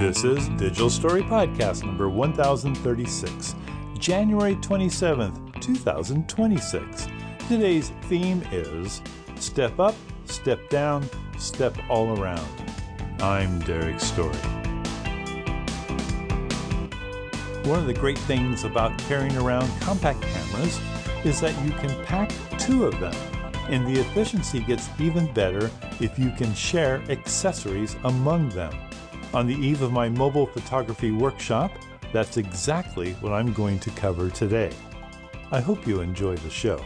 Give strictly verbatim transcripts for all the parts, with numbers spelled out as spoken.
This is Digital Story Podcast number one thousand thirty-six, January twenty-seventh, two thousand twenty-six. Today's theme is Step Up, Step Down, Step All Around. I'm Derek Story. One of the great things about carrying around compact cameras is that you can pack two of them, and the efficiency gets even better if you can share accessories among them. On the eve of my mobile photography workshop, that's exactly what I'm going to cover today. I hope you enjoy the show.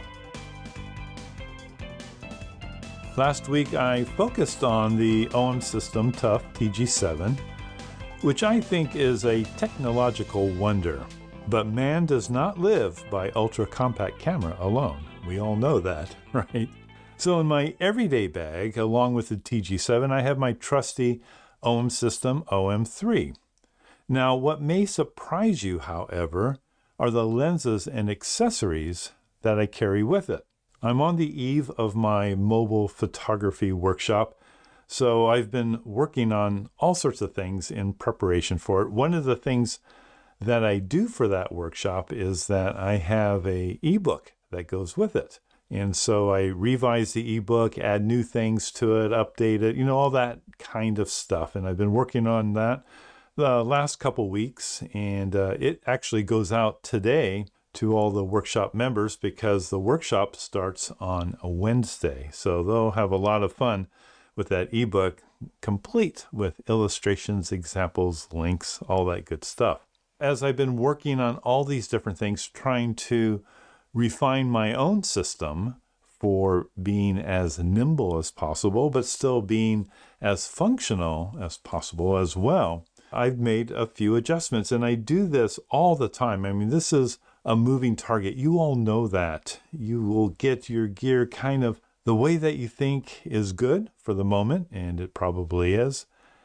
Last week I focused on the O M System Tough T G seven, which I think is a technological wonder. But man does not live by ultra-compact camera alone. We all know that, right? So in my everyday bag, along with the T G seven, I have my trusty O M System O M three. Now, what may surprise you, however, are the lenses and accessories that I carry with it. I'm on the eve of my mobile photography workshop, so I've been working on all sorts of things in preparation for it. One of the things that I do for that workshop is that I have a ebook that goes with it. And so I revise the ebook, add new things to it, update it, you know, all that kind of stuff. And I've been working on that the last couple weeks, and uh, it actually goes out today to all the workshop members because the workshop starts on a Wednesday. So they'll have a lot of fun with that ebook, complete with illustrations, examples, links, all that good stuff. As I've been working on all these different things, trying to refine my own system for being as nimble as possible, but still being as functional as possible as well, I've made a few adjustments, and I do this all the time. I mean, this is a moving target. You all know that. You will get your gear kind of the way that you think is good for the moment, and it probably is.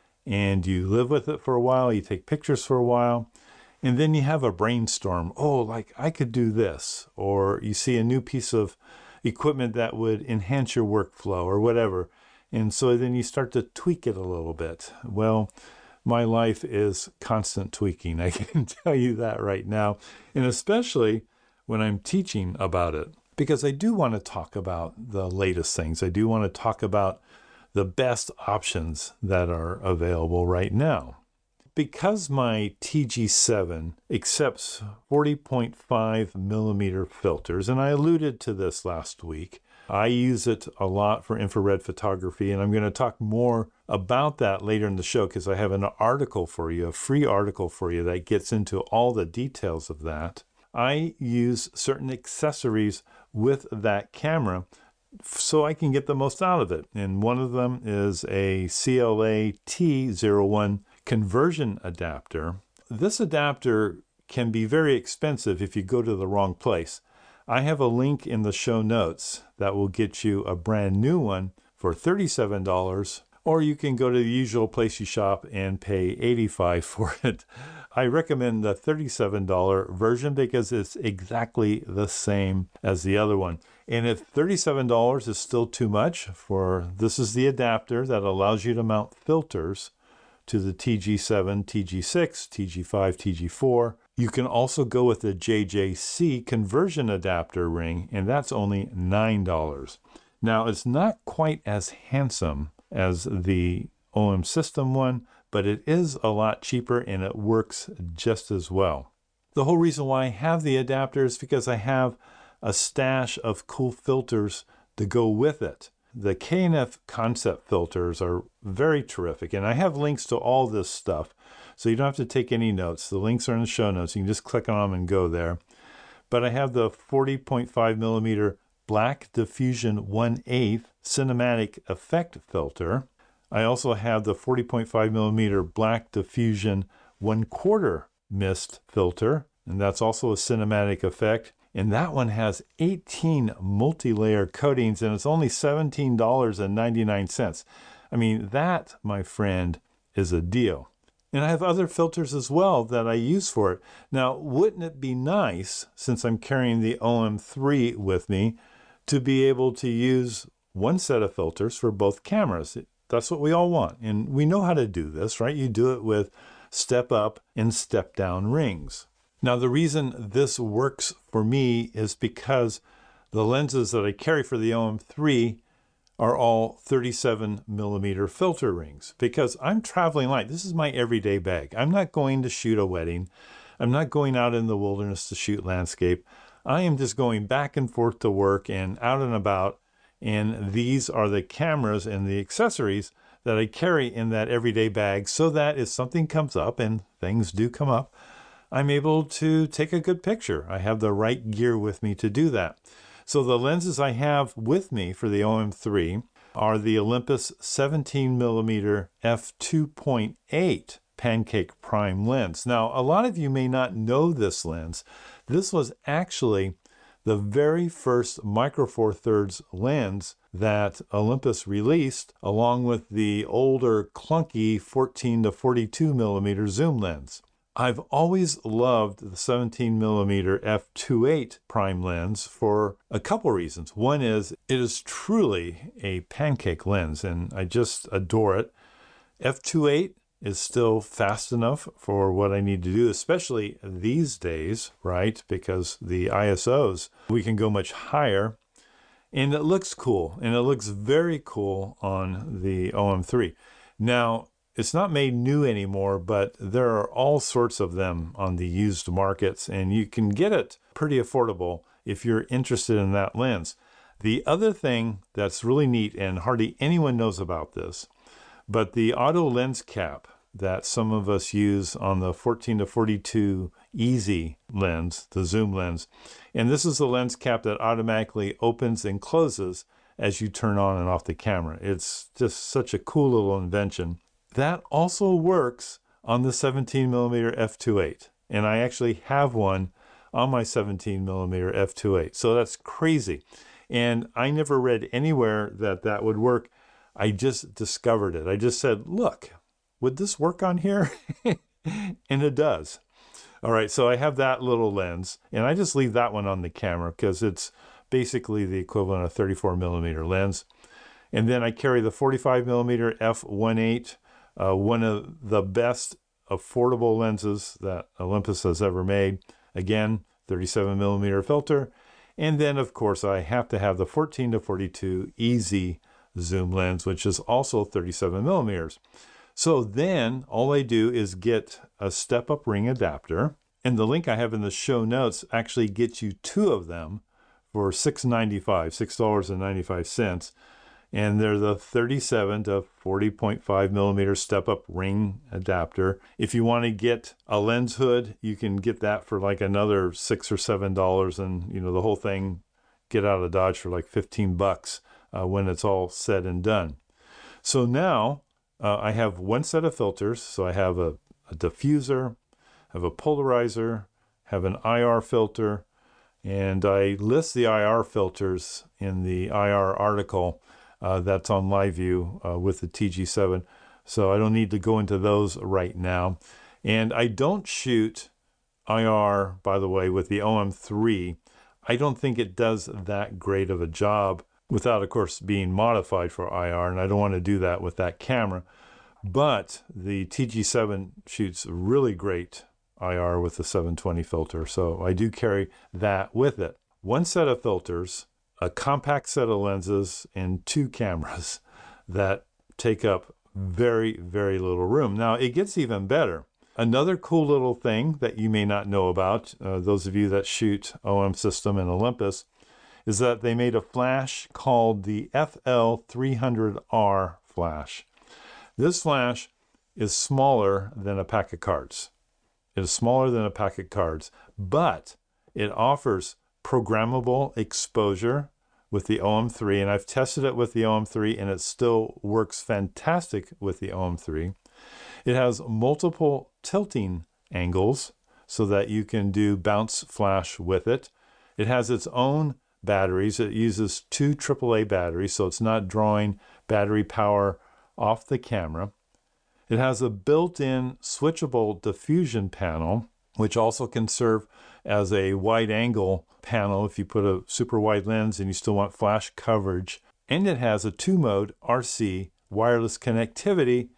And you live with it for a while, you take pictures for a while, and then you have a brainstorm. Oh, like I could do this. Or you see a new piece of equipment that would enhance your workflow or whatever. And so then you start to tweak it a little bit. Well, my life is constant tweaking. I can tell you that right now. And especially when I'm teaching about it. Because I do want to talk about the latest things. I do want to talk about the best options that are available right now. Because my T G seven accepts forty point five millimeter filters, and I alluded to this last week, I use it a lot for infrared photography, and I'm going to talk more about that later in the show because I have an article for you, a free article for you that gets into all the details of that. I use certain accessories with that camera so I can get the most out of it, and one of them is a C L A T zero one conversion adapter. This adapter can be very expensive if you go to the wrong place. I have a link in the show notes that will get you a brand new one for thirty-seven dollars, or you can go to the usual place you shop and pay eighty-five dollars for it. I recommend the thirty-seven dollars version because it's exactly the same as the other one. And if thirty-seven dollars is still too much for, this is the adapter that allows you to mount filters to the T G seven, T G six, T G five, T G four. You can also go with the J J C conversion adapter ring, and that's only nine dollars. Now, it's not quite as handsome as the O M System one, but it is a lot cheaper and it works just as well. The whole reason why I have the adapter is because I have a stash of cool filters to go with it. The K N F concept filters are very terrific, and I have links to all this stuff, so you don't have to take any notes. The links are in the show notes. You can just click on them and go there. But I have the forty point five millimeter Black Diffusion one eighth cinematic effect filter. I also have the forty point five millimeter Black Diffusion one quarter mist filter, and that's also a cinematic effect. And that one has eighteen multi-layer coatings, and it's only seventeen dollars and ninety-nine cents. I mean, that, my friend, is a deal. And I have other filters as well that I use for it. Now, wouldn't it be nice, since I'm carrying the O M three with me, to be able to use one set of filters for both cameras? That's what we all want. And we know how to do this, right? You do it with step up and step down rings. Now, the reason this works for me is because the lenses that I carry for the O M three are all thirty-seven millimeter filter rings, because I'm traveling light. This is my everyday bag. I'm not going to shoot a wedding. I'm not going out in the wilderness to shoot landscape. I am just going back and forth to work and out and about. And these are the cameras and the accessories that I carry in that everyday bag, so that if something comes up, and things do come up, I'm able to take a good picture. I have the right gear with me to do that. So the lenses I have with me for the O M three are the Olympus seventeen millimeter f two point eight pancake prime lens. Now, a lot of you may not know this lens. This was actually the very first Micro Four Thirds lens that Olympus released, along with the older clunky fourteen to forty-two millimeter zoom lens. I've always loved the seventeen millimeter f two point eight prime lens for a couple reasons. One is it is truly a pancake lens, and I just adore it. f two point eight is still fast enough for what I need to do, especially these days, right? Because the I S Os, we can go much higher, and it looks cool, and it looks very cool on the O M three. Now, it's not made new anymore, but there are all sorts of them on the used markets, and you can get it pretty affordable if you're interested in that lens. The other thing that's really neat, and hardly anyone knows about this, but the auto lens cap that some of us use on the fourteen to forty-two Easy lens, the zoom lens, and this is the lens cap that automatically opens and closes as you turn on and off the camera. It's just such a cool little invention. That also works on the seventeen millimeter f two point eight, and I actually have one on my seventeen millimeter f two point eight, so that's crazy. And I never read anywhere that that would work. I just discovered it. I just said, look, would this work on here? And it does. All right, so I have that little lens, and I just leave that one on the camera because it's basically the equivalent of thirty-four millimeter lens. And then I carry the forty-five millimeter f one point eight, uh, one of the best affordable lenses that Olympus has ever made. Again, thirty-seven millimeter filter. And then, of course, I have to have the fourteen to forty-two Easy zoom lens, which is also thirty-seven millimeters. So then all I do is get a step-up ring adapter, and the link I have in the show notes actually gets you two of them for six ninety-five, six dollars and ninety-five cents. And they're the thirty-seven to forty point five millimeter step-up ring adapter. If you want to get a lens hood, you can get that for like another six or seven dollars, and you know the whole thing get out of Dodge for like fifteen bucks uh, when it's all said and done. So now uh, I have one set of filters. So I have a, a diffuser, have a polarizer, have an I R filter, and I list the I R filters in the I R article uh, that's on LiveView uh, with the T G seven. So I don't need to go into those right now. And I don't shoot I R, by the way, with the O M three. I don't think it does that great of a job without, of course, being modified for I R, and I don't want to do that with that camera. But the T G seven shoots really great I R with the seven twenty filter, so I do carry that with it. One set of filters, a compact set of lenses, and two cameras that take up very, very little room. Now, it gets even better. Another cool little thing that you may not know about, uh, those of you that shoot O M System and Olympus, is that they made a flash called the F L three hundred R flash. This flash is smaller than a pack of cards. It is smaller than a pack of cards, but it offers programmable exposure with the O M three, and I've tested it with the O M three, and it still works fantastic with the O M three. It has multiple tilting angles so that you can do bounce flash with it. It has its own batteries. It uses two triple A batteries, so it's not drawing battery power off the camera. It has a built-in switchable diffusion panel, which also can serve as a wide angle panel if you put a super wide lens and you still want flash coverage. And it has a two-mode R C wireless connectivity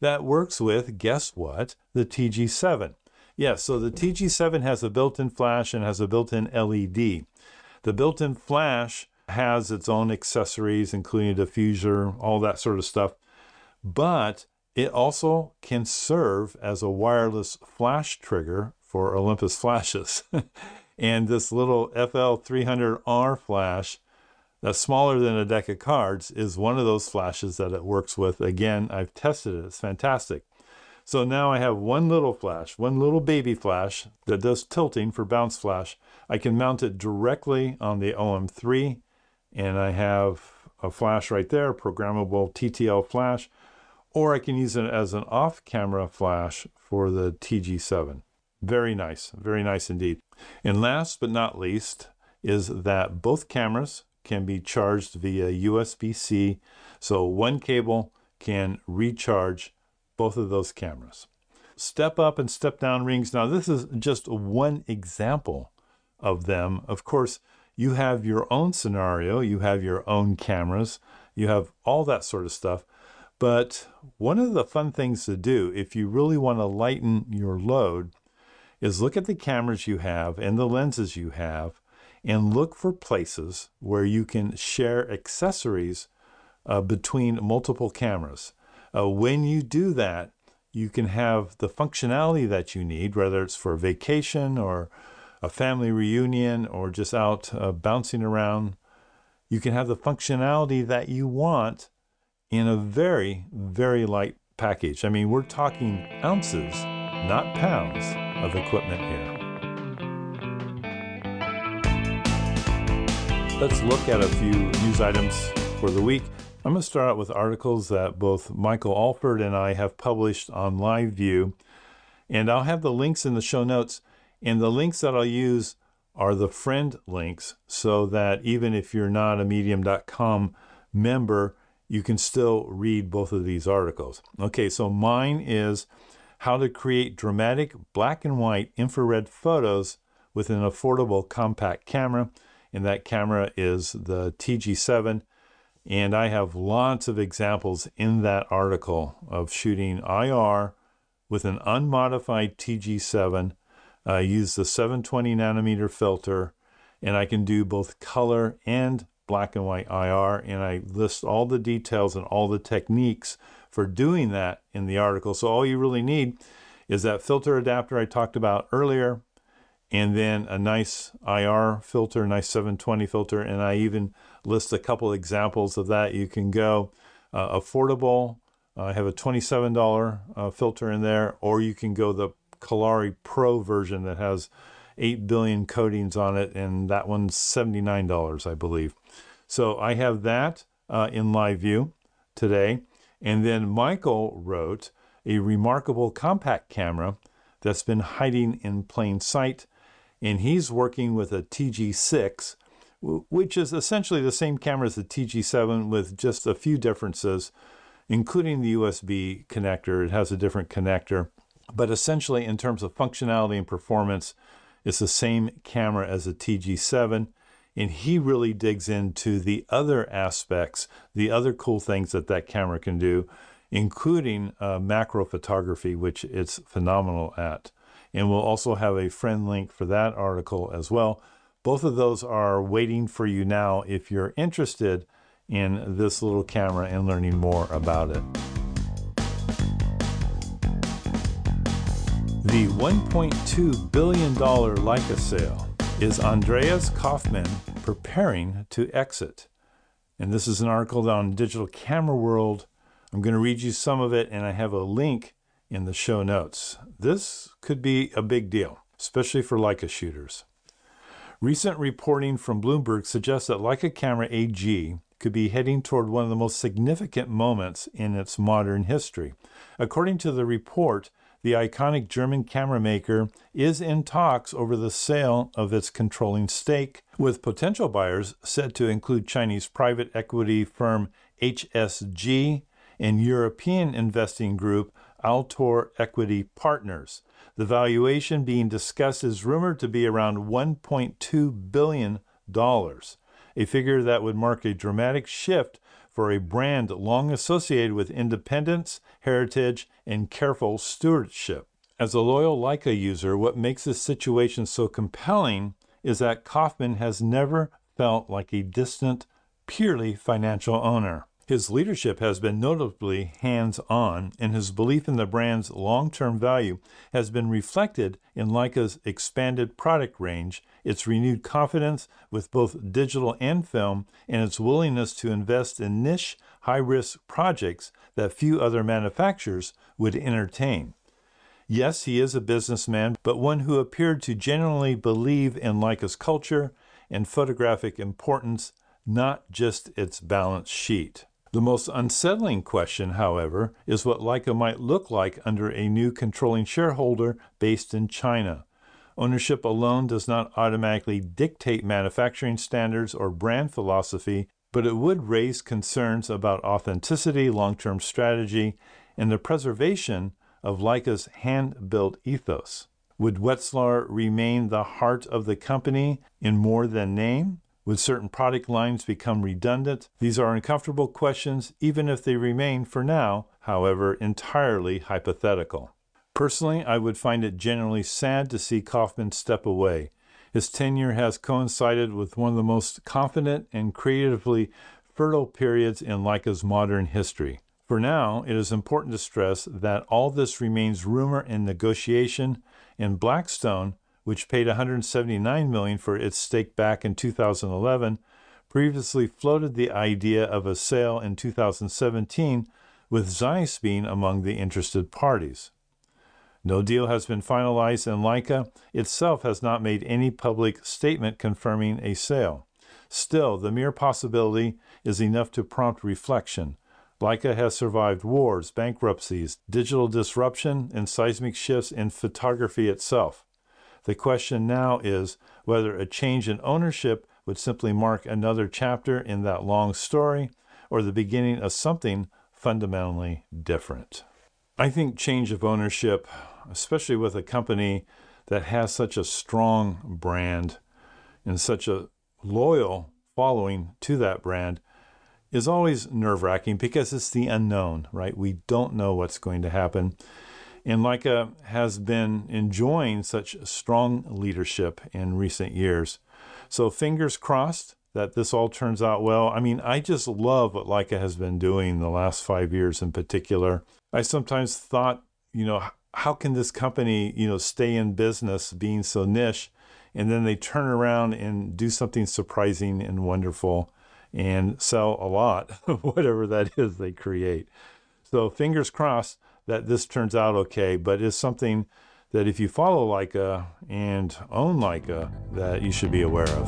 that works with, guess what, the T G seven. Yes, so the T G seven has a built-in flash and has a built-in L E D. The built-in flash has its own accessories, including a diffuser, all that sort of stuff. But it also can serve as a wireless flash trigger for Olympus flashes. And this little F L three hundred R flash that's smaller than a deck of cards is one of those flashes that it works with. Again, I've tested it. It's fantastic. So now I have one little flash, one little baby flash that does tilting for bounce flash. I can mount it directly on the O M three, and I have a flash right there, programmable T T L flash, or I can use it as an off-camera flash for the T G seven. Very nice, very nice indeed. And last but not least is that both cameras can be charged via U S B C, so one cable can recharge both of those cameras. Step up and step down rings. Now this is just one example of them. Of course, you have your own scenario, you have your own cameras, you have all that sort of stuff. But one of the fun things to do if you really want to lighten your load is look at the cameras you have and the lenses you have and look for places where you can share accessories uh, between multiple cameras. Uh, when you do that, you can have the functionality that you need, whether it's for a vacation or a family reunion or just out uh, bouncing around. You can have the functionality that you want in a very, very light package. I mean, we're talking ounces, not pounds, of equipment here. Let's look at a few news items for the week. I'm going to start out with articles that both Michael Alford and I have published on LiveView, and I'll have the links in the show notes, and the links that I'll use are the friend links, so that even if you're not a medium dot com member, you can still read both of these articles. Okay, so mine is how to create dramatic black and white infrared photos with an affordable compact camera, and that camera is the T G seven. And I have lots of examples in that article of shooting I R with an unmodified T G seven. I use the seven twenty nanometer filter, and I can do both color and black and white I R, and I list all the details and all the techniques for doing that in the article. So all you really need is that filter adapter I talked about earlier, and then a nice I R filter, nice seven twenty filter, and I even list a couple examples of that. You can go uh, affordable. I have a twenty-seven dollar uh, filter in there, or you can go the Kalari Pro version that has eight billion coatings on it, and that one's seventy-nine dollars, I believe. So I have that uh, in LiveView today. And then Michael wrote a remarkable compact camera that's been hiding in plain sight, and he's working with a T G six, which is essentially the same camera as the T G seven with just a few differences, including the U S B connector. It has a different connector, but essentially in terms of functionality and performance, it's the same camera as the T G seven, and he really digs into the other aspects, the other cool things that that camera can do, including uh, macro photography, which it's phenomenal at. And we'll also have a friend link for that article as well. Both of those are waiting for you now if you're interested in this little camera and learning more about it. The one point two billion dollar Leica sale. Is Andreas Kaufmann preparing to exit? And this is an article on Digital Camera World. I'm going to read you some of it, and I have a link in the show notes. This could be a big deal, especially for Leica shooters. Recent reporting from Bloomberg suggests that Leica Camera A G could be heading toward one of the most significant moments in its modern history. According to the report, the iconic German camera maker is in talks over the sale of its controlling stake, with potential buyers said to include Chinese private equity firm H S G and European investing group Altor Equity Partners. The valuation being discussed is rumored to be around one point two billion dollars, a figure that would mark a dramatic shift for a brand long associated with independence, heritage, and careful stewardship. As a loyal Leica user, what makes this situation so compelling is that Kaufman has never felt like a distant, purely financial owner. His leadership has been notably hands-on, and his belief in the brand's long-term value has been reflected in Leica's expanded product range, its renewed confidence with both digital and film, and its willingness to invest in niche, high-risk projects that few other manufacturers would entertain. Yes, he is a businessman, but one who appeared to genuinely believe in Leica's culture and photographic importance, not just its balance sheet. The most unsettling question, however, is what Leica might look like under a new controlling shareholder based in China. Ownership alone does not automatically dictate manufacturing standards or brand philosophy, but it would raise concerns about authenticity, long-term strategy, and the preservation of Leica's hand-built ethos. Would Wetzlar remain the heart of the company in more than name? Would certain product lines become redundant? These are uncomfortable questions, even if they remain, for now, however, entirely hypothetical. Personally, I would find it genuinely sad to see Kaufman step away. His tenure has coincided with one of the most confident and creatively fertile periods in Leica's modern history. For now, it is important to stress that all this remains rumor and negotiation, and Blackstone, which paid one hundred seventy-nine million dollars for its stake back in two thousand eleven, previously floated the idea of a sale in two thousand seventeen, with Zeiss being among the interested parties. No deal has been finalized, and Leica itself has not made any public statement confirming a sale. Still, the mere possibility is enough to prompt reflection. Leica has survived wars, bankruptcies, digital disruption, and seismic shifts in photography itself. The question now is whether a change in ownership would simply mark another chapter in that long story, or the beginning of something fundamentally different. I think change of ownership, especially with a company that has such a strong brand and such a loyal following to that brand, is always nerve-wracking because it's the unknown, right? We don't know what's going to happen. And Leica has been enjoying such strong leadership in recent years. So fingers crossed that this all turns out well. I mean, I just love what Leica has been doing the last five years in particular. I sometimes thought, you know, how can this company, you know, stay in business being so niche? And then they turn around and do something surprising and wonderful and sell a lot of whatever that is they create. So fingers crossed that this turns out okay, but it's something that if you follow Leica and own Leica, that you should be aware of.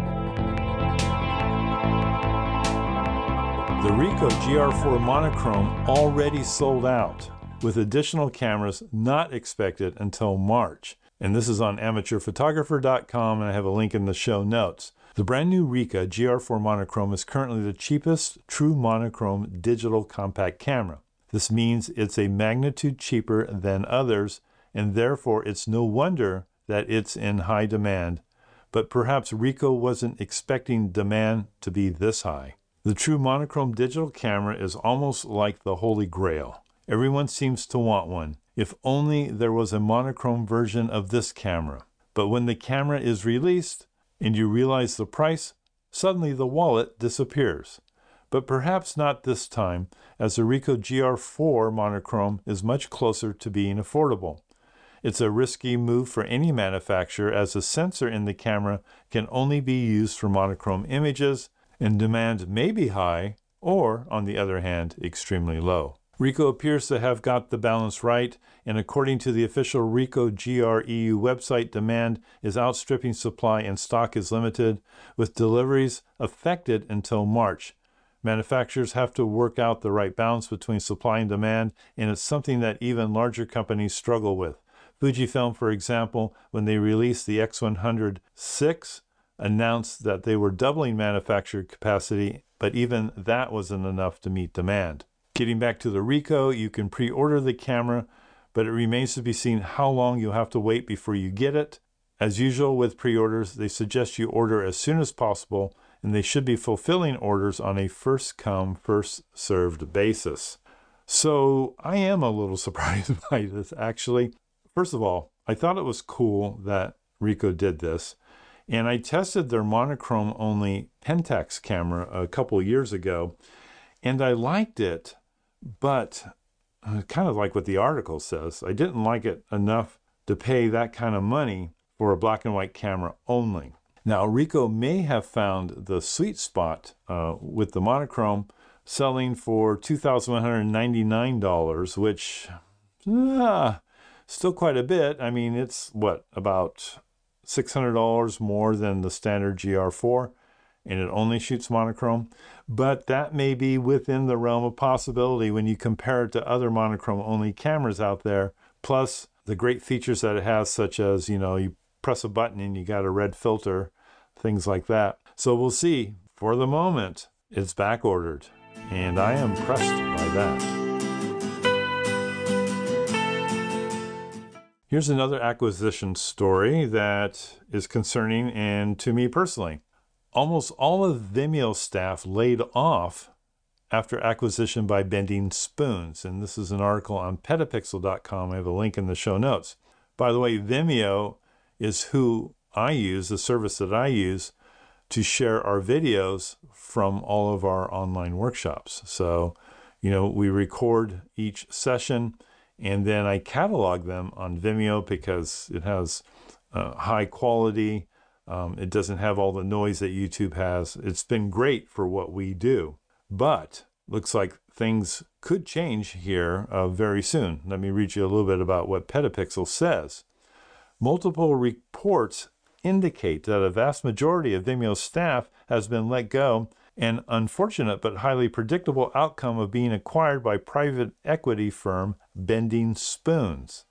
The Ricoh G R four monochrome already sold out, with additional cameras not expected until March. And this is on amateur photographer dot com, and I have a link in the show notes. The brand new Ricoh G R four monochrome is currently the cheapest true monochrome digital compact camera. This means it's a magnitude cheaper than others, and therefore it's no wonder that it's in high demand. But perhaps Ricoh wasn't expecting demand to be this high. The true monochrome digital camera is almost like the Holy Grail. Everyone seems to want one. If only there was a monochrome version of this camera. But when the camera is released and you realize the price, suddenly the wallet disappears. But perhaps not this time, as the Ricoh G R four monochrome is much closer to being affordable. It's a risky move for any manufacturer, as the sensor in the camera can only be used for monochrome images, and demand may be high, or, on the other hand, extremely low. Ricoh appears to have got the balance right, and according to the official Ricoh G R E U website, demand is outstripping supply and stock is limited, with deliveries affected until March. Manufacturers have to work out the right balance between supply and demand, and it's something that even larger companies struggle with. Fujifilm, for example, when they released the X one hundred six, announced that they were doubling manufacturer capacity, but even that wasn't enough to meet demand. Getting back to the Ricoh, you can pre-order the camera, but it remains to be seen how long you'll have to wait before you get it. As usual with pre-orders, they suggest you order as soon as possible, and they should be fulfilling orders on a first-come, first-served basis. So I am a little surprised by this, actually. First of all, I thought it was cool that Ricoh did this, and I tested their monochrome-only Pentax camera a couple years ago, and I liked it, but uh, kind of like what the article says, I didn't like it enough to pay that kind of money for a black and white camera only. Now, Ricoh may have found the sweet spot uh, with the monochrome selling for two thousand one hundred ninety-nine dollars, which, ah, still quite a bit. I mean, it's, what, about six hundred dollars more than the standard G R four, and it only shoots monochrome. But that may be within the realm of possibility when you compare it to other monochrome-only cameras out there, plus the great features that it has, such as, you know, you press a button and you got a red filter, things like that. So we'll see. For the moment, it's back ordered, and I am impressed by that. Here's another acquisition story that is concerning and to me personally. Almost all of Vimeo staff laid off after acquisition by Bending Spoons, and this is an article on petapixel dot com. I have a link in the show notes. By the way, Vimeo is who I use, the service that I use to share our videos from all of our online workshops. So, you know, we record each session and then I catalog them on Vimeo because it has uh, high quality. Um, it doesn't have all the noise that YouTube has. It's been great for what we do, but looks like things could change here uh, very soon. Let me read you a little bit about what Petapixel says. Multiple reports indicate that a vast majority of Vimeo's staff has been let go, an unfortunate but highly predictable outcome of being acquired by private equity firm Bending Spoons.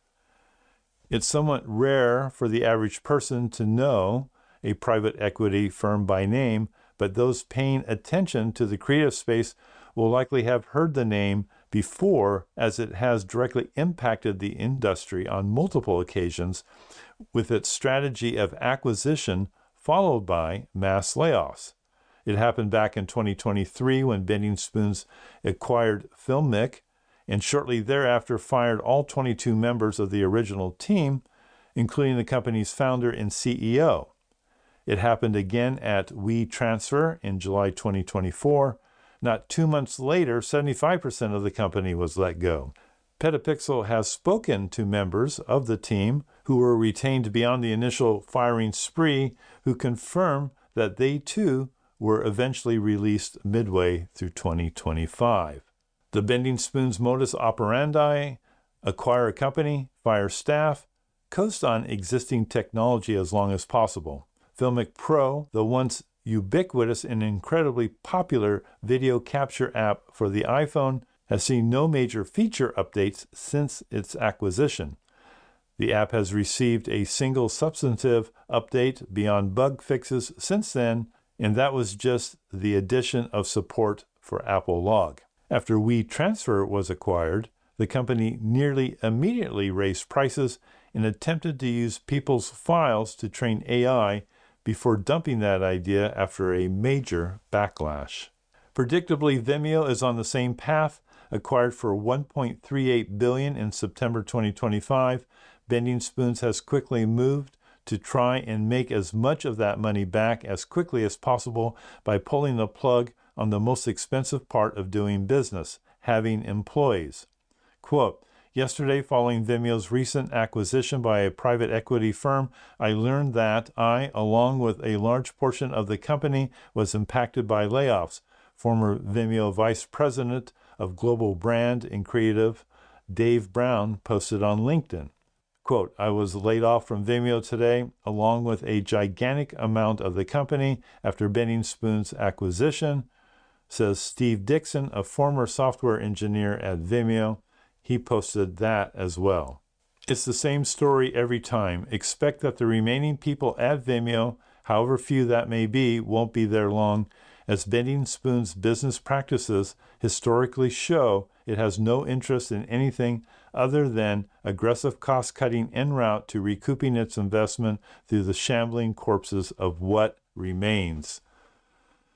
It's somewhat rare for the average person to know a private equity firm by name, but those paying attention to the creative space will likely have heard the name before, as it has directly impacted the industry on multiple occasions with its strategy of acquisition followed by mass layoffs. It happened back in twenty twenty-three when Bending Spoons acquired Filmic and shortly thereafter fired all twenty-two members of the original team, including the company's founder and C E O. It happened again at WeTransfer in July twenty twenty-four. Not two months later, seventy-five percent of the company was let go. Petapixel has spoken to members of the team who were retained beyond the initial firing spree, who confirm that they too were eventually released midway through twenty twenty-five. The Bending Spoons modus operandi: acquire a company, fire staff, coast on existing technology as long as possible. Filmic Pro, the once ubiquitous and incredibly popular video capture app for the iPhone, has seen no major feature updates since its acquisition. The app has received a single substantive update beyond bug fixes since then, and that was just the addition of support for Apple Log. After WeTransfer was acquired, the company nearly immediately raised prices and attempted to use people's files to train A I before dumping that idea after a major backlash. Predictably, Vimeo is on the same path. Acquired for one point three eight billion dollars in September twenty twenty-five, Bending Spoons has quickly moved to try and make as much of that money back as quickly as possible by pulling the plug on the most expensive part of doing business, having employees. Quote, "Yesterday, following Vimeo's recent acquisition by a private equity firm, I learned that I, along with a large portion of the company, was impacted by layoffs," former Vimeo Vice President of Global Brand and Creative Dave Brown posted on LinkedIn. Quote, "I was laid off from Vimeo today, along with a gigantic amount of the company after Bending Spoons' acquisition," says Steve Dixon, a former software engineer at Vimeo. He posted that as well. It's the same story every time. Expect that the remaining people at Vimeo, however few that may be, won't be there long, as Bending Spoons' business practices historically show it has no interest in anything other than aggressive cost-cutting en route to recouping its investment through the shambling corpses of what remains.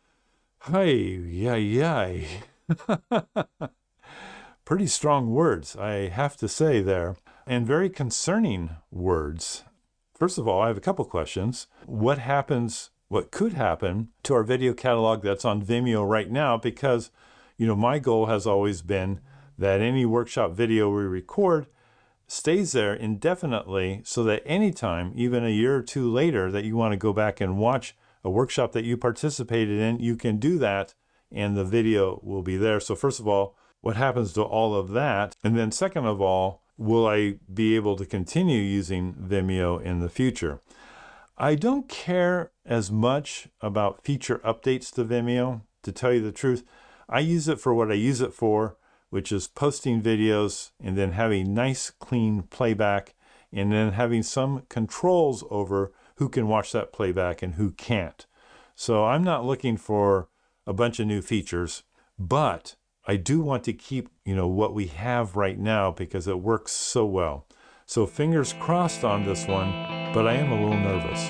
Hi, yeah, yeah. Pretty strong words, I have to say there, and very concerning words. First of all, I have a couple questions. What happens, what could happen to our video catalog that's on Vimeo right now? Because, you know, my goal has always been that any workshop video we record stays there indefinitely so that anytime, even a year or two later, that you want to go back and watch a workshop that you participated in, you can do that and the video will be there. So first of all, what happens to all of that? And then second of all, will I be able to continue using Vimeo in the future? I don't care as much about feature updates to Vimeo, to tell you the truth. I use it for what I use it for, which is posting videos and then having nice, clean playback, and then having some controls over who can watch that playback and who can't. So I'm not looking for a bunch of new features, but I do want to keep, you know, what we have right now because it works so well. So fingers crossed on this one, but I am a little nervous.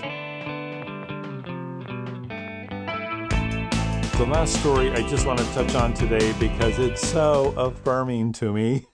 The last story I just want to touch on today because it's so affirming to me.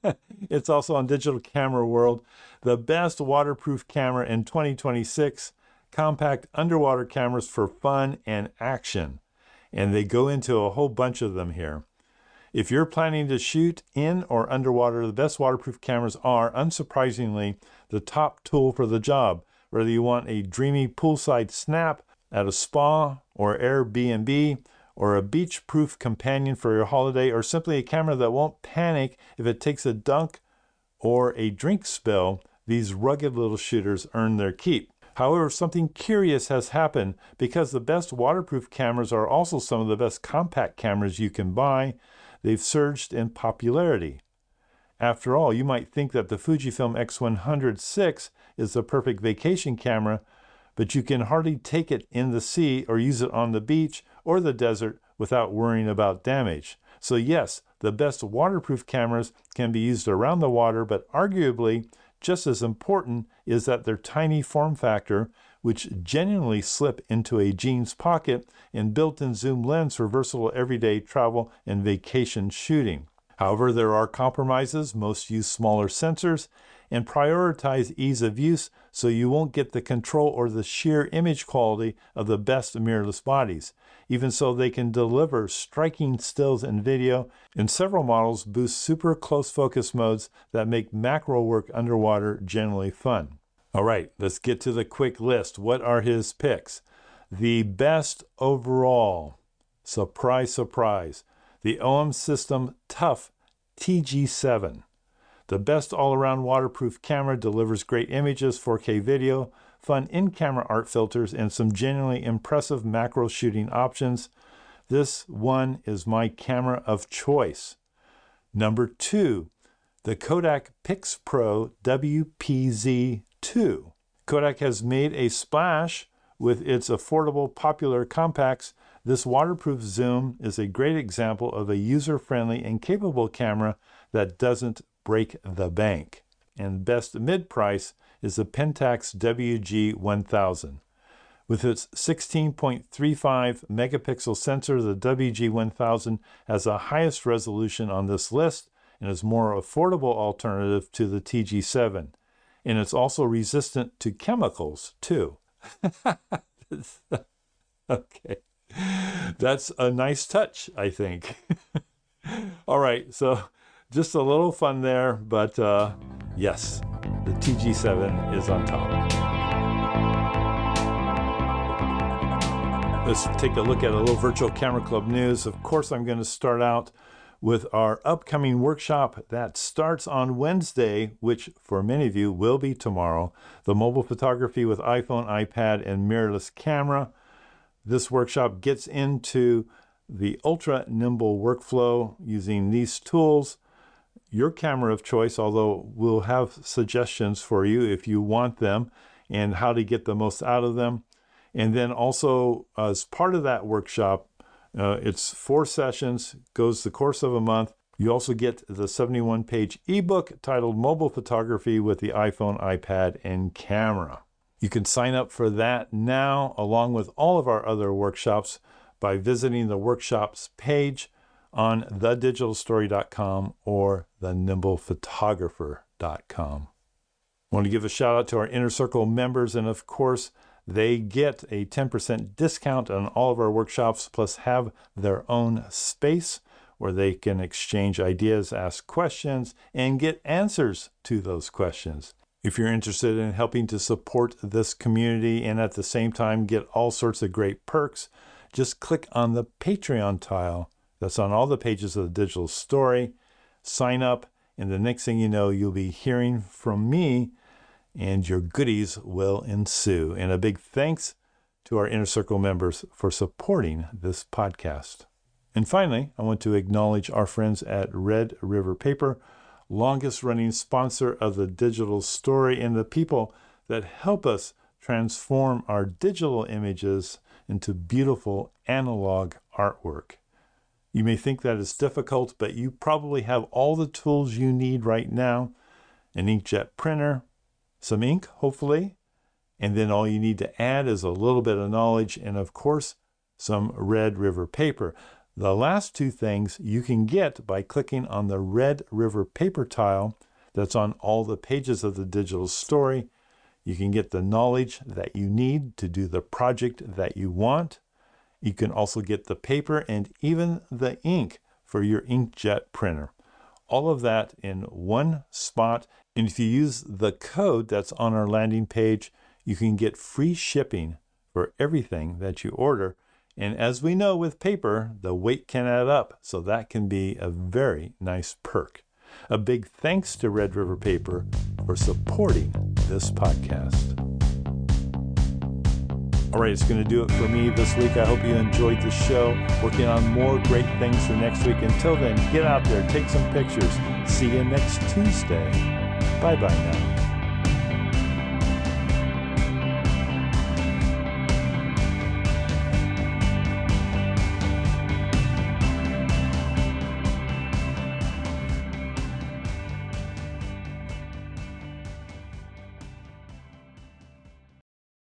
It's also on Digital Camera World. The best waterproof camera in twenty twenty-six, compact underwater cameras for fun and action. And they go into a whole bunch of them here. If you're planning to shoot in or underwater, the best waterproof cameras are, unsurprisingly, the top tool for the job. Whether you want a dreamy poolside snap at a spa or Airbnb, or a beach-proof companion for your holiday, or simply a camera that won't panic if it takes a dunk or a drink spill, these rugged little shooters earn their keep. However, something curious has happened because the best waterproof cameras are also some of the best compact cameras you can buy. They've surged in popularity. After all, you might think that the Fujifilm X one hundred six is the perfect vacation camera, but you can hardly take it in the sea or use it on the beach or the desert without worrying about damage. So yes, the best waterproof cameras can be used around the water, but arguably just as important is that their tiny form factor, which genuinely slip into a jeans pocket, and built-in zoom lens for versatile everyday travel and vacation shooting. However, there are compromises. Most use smaller sensors and prioritize ease of use so you won't get the control or the sheer image quality of the best mirrorless bodies. Even so, they can deliver striking stills and video, and several models boost super close focus modes that make macro work underwater generally fun. All right, let's get to the quick list. What are his picks? The best overall, surprise, surprise, the O M System Tough T G seven. The best all-around waterproof camera, delivers great images, four K video, fun in-camera art filters, and some genuinely impressive macro shooting options. This one is my camera of choice. Number two, the Kodak PixPro W P Z two. Kodak has made a splash with its affordable, popular compacts. This waterproof zoom is a great example of a user-friendly and capable camera that doesn't break the bank. And best mid-price is the Pentax W G one thousand. With its sixteen point three five megapixel sensor, the W G one thousand has the highest resolution on this list and is a more affordable alternative to the T G seven. And it's also resistant to chemicals, too. Okay. That's a nice touch, I think. All right, so just a little fun there, but uh, yes, the T G seven is on top. Let's take a look at a little Virtual Camera Club news. Of course, I'm going to start out with our upcoming workshop that starts on Wednesday, which for many of you will be tomorrow, the mobile photography with iPhone, iPad, and mirrorless camera. This workshop gets into the ultra nimble workflow using these tools. Your camera of choice, although we'll have suggestions for you if you want them and how to get the most out of them. And then also as part of that workshop, uh, it's four sessions, goes the course of a month. You also get the seventy-one page ebook titled Mobile Photography with the iPhone, iPad, and Camera. You can sign up for that now, along with all of our other workshops, by visiting the workshops page on the digital story dot com or the nimble photographer dot com. I want to give a shout out to our Inner Circle members, and of course, they get a ten percent discount on all of our workshops, plus have their own space where they can exchange ideas, ask questions, and get answers to those questions. If you're interested in helping to support this community and at the same time get all sorts of great perks, just click on the Patreon tile that's on all the pages of the digital story, sign up, and the next thing you know, you'll be hearing from me and your goodies will ensue. And a big thanks to our Inner Circle members for supporting this podcast. And finally, I want to acknowledge our friends at Red River Paper, longest running sponsor of the digital story, and the people that help us transform our digital images into beautiful analog artwork. You may think that is difficult, but you probably have all the tools you need right now. An inkjet printer, some ink, hopefully, and then all you need to add is a little bit of knowledge and, of course, some Red River paper. The last two things you can get by clicking on the Red River paper tile that's on all the pages of the digital story. You can get the knowledge that you need to do the project that you want. You can also get the paper and even the ink for your inkjet printer. All of that in one spot. And if you use the code that's on our landing page, you can get free shipping for everything that you order. And as we know with paper, the weight can add up, so that can be a very nice perk. A big thanks to Red River Paper for supporting this podcast. All right, it's going to do it for me this week. I hope you enjoyed the show. Working on more great things for next week. Until then, get out there, take some pictures. See you next Tuesday. Bye-bye now.